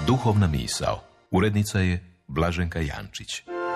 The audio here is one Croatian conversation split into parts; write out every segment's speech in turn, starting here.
Duhovna misao. Urednica je Blaženka Jančić.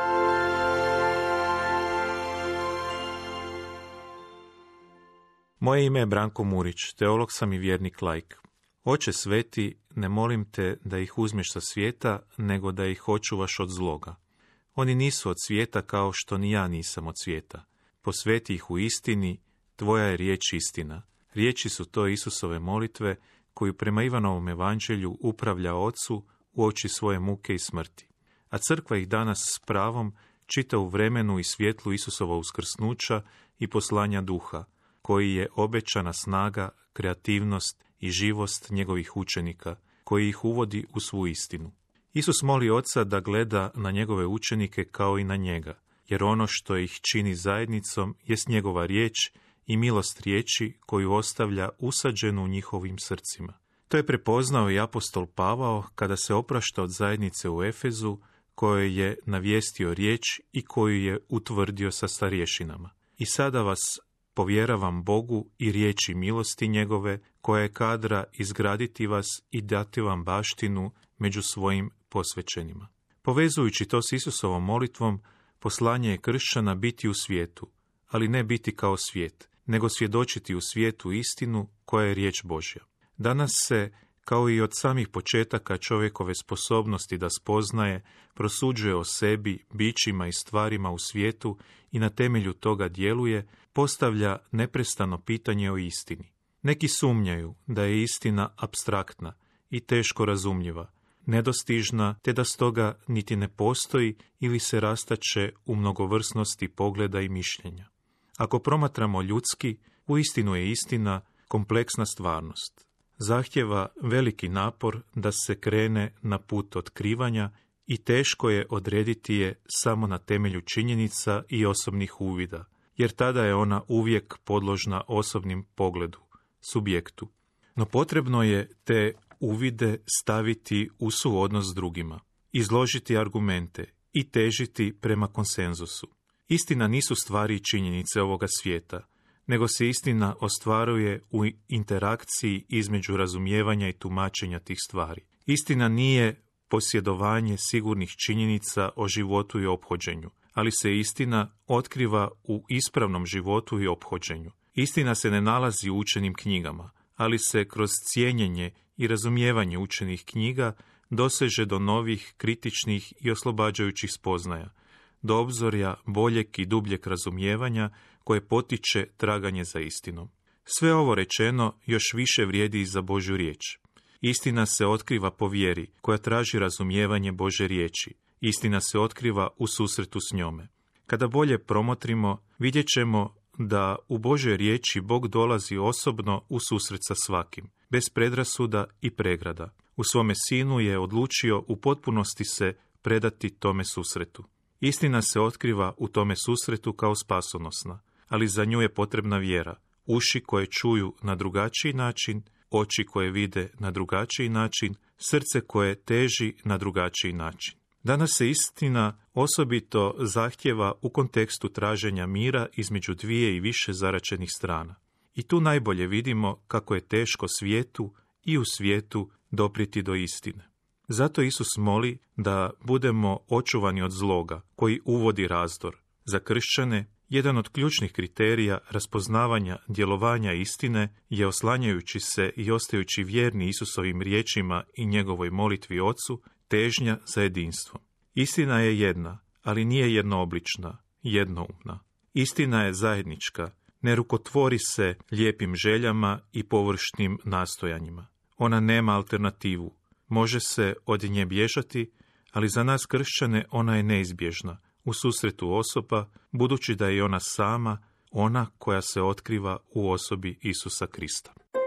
Moje ime je Branko Murić, teolog sam i vjernik laik. Oče sveti, ne molim te da ih uzmeš sa svijeta, nego da ih očuvaš od zloga. Oni nisu od svijeta kao što ni ja nisam od svijeta. Posveti ih u istini, tvoja je riječ istina. Riječi su to Isusove molitve, koju prema Ivanovom evanđelju upravlja Ocu uoči svoje muke i smrti. A crkva ih danas s pravom čita u vremenu i svjetlu Isusova uskrsnuća i poslanja duha, koji je obećana snaga, kreativnost i živost njegovih učenika, koji ih uvodi u svu istinu. Isus moli Oca da gleda na njegove učenike kao i na njega, jer ono što ih čini zajednicom jest njegova riječ i milost riječi koju ostavlja usađenu u njihovim srcima. To je prepoznao i apostol Pavao kada se oprašta od zajednice u Efezu, kojoj je navijestio riječ i koju je utvrdio sa starješinama. I sada vas povjeravam Bogu i riječi milosti njegove, koja je kadra izgraditi vas i dati vam baštinu među svojim posvećenima. Povezujući to s Isusovom molitvom, poslanje je kršćana biti u svijetu, ali ne biti kao svijet, nego svjedočiti u svijetu istinu koja je riječ Božja. Danas se, kao i od samih početaka čovjekove sposobnosti da spoznaje, prosuđuje o sebi, bićima i stvarima u svijetu i na temelju toga djeluje, postavlja neprestano pitanje o istini. Neki sumnjaju da je istina apstraktna i teško razumljiva, nedostižna, te da stoga niti ne postoji ili se rastače u mnogovrsnosti pogleda i mišljenja. Ako promatramo ljudski, uistinu je istina kompleksna stvarnost. Zahtjeva veliki napor da se krene na put otkrivanja i teško je odrediti je samo na temelju činjenica i osobnih uvida, jer tada je ona uvijek podložna osobnim pogledu, subjektu. No potrebno je te uvide staviti u suodnos s drugima, izložiti argumente i težiti prema konsenzusu. Istina nisu stvari i činjenice ovoga svijeta, nego se istina ostvaruje u interakciji između razumijevanja i tumačenja tih stvari. Istina nije posjedovanje sigurnih činjenica o životu i ophođenju, ali se istina otkriva u ispravnom životu i ophođenju. Istina se ne nalazi u učenim knjigama, ali se kroz cijenjenje i razumijevanje učenih knjiga doseže do novih, kritičnih i oslobađajućih spoznaja, do obzorja boljeg i dubljeg razumijevanja koje potiče traganje za istinom. Sve ovo rečeno još više vrijedi i za Božju riječ. Istina se otkriva po vjeri, koja traži razumijevanje Božje riječi. Istina se otkriva u susretu s njome. Kada bolje promotrimo, vidjet ćemo da u Božoj riječi Bog dolazi osobno u susret sa svakim, bez predrasuda i pregrada. U svome sinu je odlučio u potpunosti se predati tome susretu. Istina se otkriva u tome susretu kao spasonosna, ali za nju je potrebna vjera, uši koje čuju na drugačiji način, oči koje vide na drugačiji način, srce koje teži na drugačiji način. Danas se istina osobito zahtjeva u kontekstu traženja mira između dvije i više zaračenih strana. I tu najbolje vidimo kako je teško svijetu i u svijetu doprijeti do istine. Zato Isus moli da budemo očuvani od zloga koji uvodi razdor. Za kršćane, jedan od ključnih kriterija raspoznavanja djelovanja istine je, oslanjajući se i ostajući vjerni Isusovim riječima i njegovoj molitvi Ocu, težnja za jedinstvom. Istina je jedna, ali nije jednooblična, jednoumna. Istina je zajednička, ne rukotvori se lijepim željama i površnim nastojanjima. Ona nema alternativu. Može se od nje bježati, ali za nas kršćane ona je neizbježna, u susretu osoba, budući da je ona sama, ona koja se otkriva u osobi Isusa Krista.